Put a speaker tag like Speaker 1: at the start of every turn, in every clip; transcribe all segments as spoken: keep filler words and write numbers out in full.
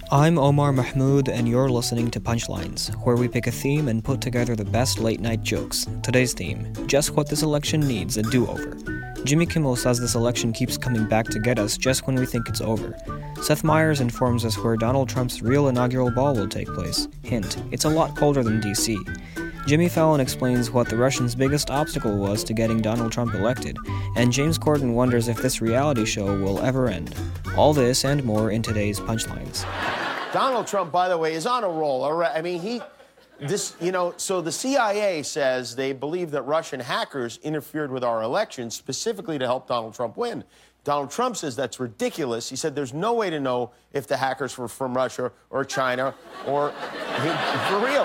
Speaker 1: I'm Omar Mahmoud, and you're listening to Punchlines, where we pick a theme and put together the best late-night jokes. Today's theme, just what this election needs, a do-over. Jimmy Kimmel says this election keeps coming back to get us just when we think it's over. Seth Meyers informs us where Donald Trump's real inaugural ball will take place. Hint, it's a lot colder than D C. Jimmy Fallon explains what the Russians' biggest obstacle was to getting Donald Trump elected, and James Corden wonders if this reality show will ever end. All this and more in today's Punchlines.
Speaker 2: Donald Trump, by the way, is on a roll. I mean, he, this, you know, so the C I A says they believe that Russian hackers interfered with our election specifically to help Donald Trump win. Donald Trump says that's ridiculous. He said there's no way to know if the hackers were from Russia or China or, for real.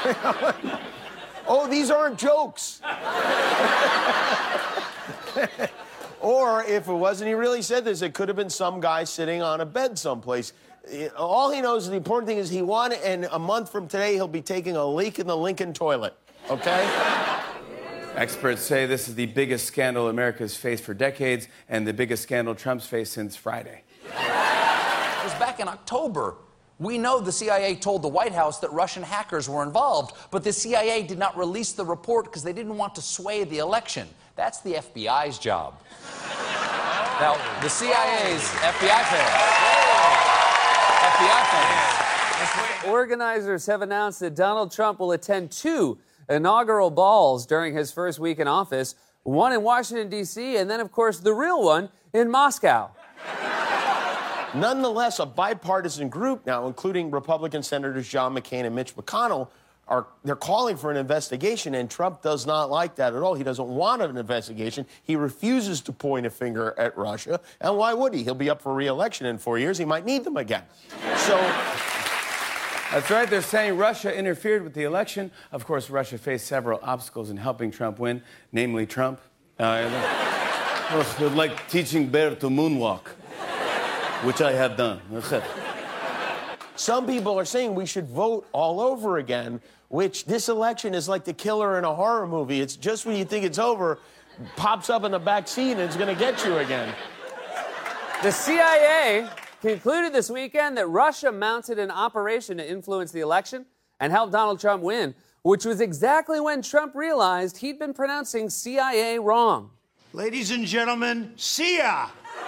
Speaker 2: Oh, these aren't jokes. Or if it wasn't, he really said this, it could have been some guy sitting on a bed someplace. All he knows, the important thing is he won, and a month from today, he'll be taking a leak in the Lincoln toilet, okay?
Speaker 3: Experts say this is the biggest scandal America's faced for decades and the biggest scandal Trump's faced since Friday.
Speaker 4: It was back in October. We know the C I A told the White House that Russian hackers were involved, but the C I A did not release the report because they didn't want to sway the election. That's the F B I's job. Now, the C I A's F B I fans. F B I fans.
Speaker 5: Organizers have announced that Donald Trump will attend two inaugural balls during his first week in office, one in Washington, D C, and then, of course, the real one in Moscow.
Speaker 2: Nonetheless, a bipartisan group now, including Republican Senators John McCain and Mitch McConnell, are they're calling for an investigation, and Trump does not like that at all. He doesn't want an investigation. He refuses to point a finger at Russia. And why would he? He'll be up for re-election in four years. He might need them again. So
Speaker 3: that's right. They're saying Russia interfered with the election. Of course, Russia faced several obstacles in helping Trump win, namely Trump. Uh, ugh, like teaching Bear to moonwalk, which I have done.
Speaker 2: Some people are saying we should vote all over again, which this election is like the killer in a horror movie. It's just when you think it's over, pops up in the back seat and it's going to get you again.
Speaker 5: The C I A concluded this weekend that Russia mounted an operation to influence the election and help Donald Trump win, which was exactly when Trump realized he'd been pronouncing C I A wrong.
Speaker 6: Ladies and gentlemen, see ya!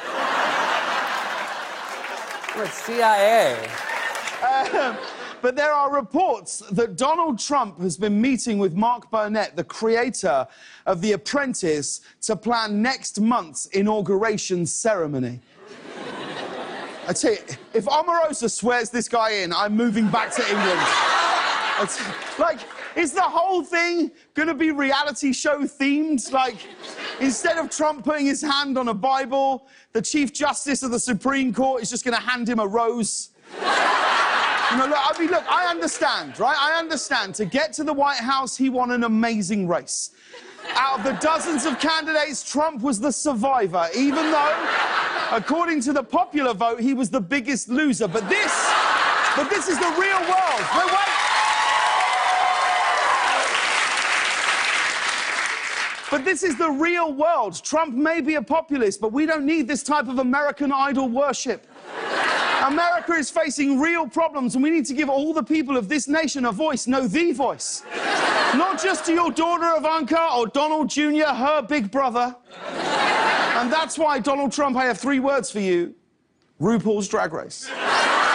Speaker 5: What's C I A?
Speaker 7: Um, but there are reports that Donald Trump has been meeting with Mark Burnett, the creator of The Apprentice, to plan next month's inauguration ceremony. I tell you, if Omarosa swears this guy in, I'm moving back to England. It's, like, is the whole thing going to be reality show themed? Like, instead of Trump putting his hand on a Bible, the Chief Justice of the Supreme Court is just going to hand him a rose? You know, look, I mean, look, I understand, right? I understand. To get to the White House, he won an amazing race. Out of the dozens of candidates, Trump was the survivor, even though, according to the popular vote, he was the biggest loser. But this, but this is the real world. Wait, wait. But this is the real world. Trump may be a populist, but we don't need this type of American Idol worship. America is facing real problems, and we need to give all the people of this nation a voice, no, the voice. Not just to your daughter Ivanka or Donald Junior, her big brother. And that's why, Donald Trump, I have three words for you. RuPaul's Drag Race. Thank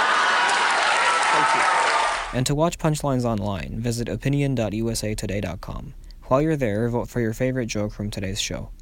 Speaker 7: you.
Speaker 1: And to watch Punchlines online, visit opinion dot u s a today dot com. While you're there, vote for your favorite joke from today's show.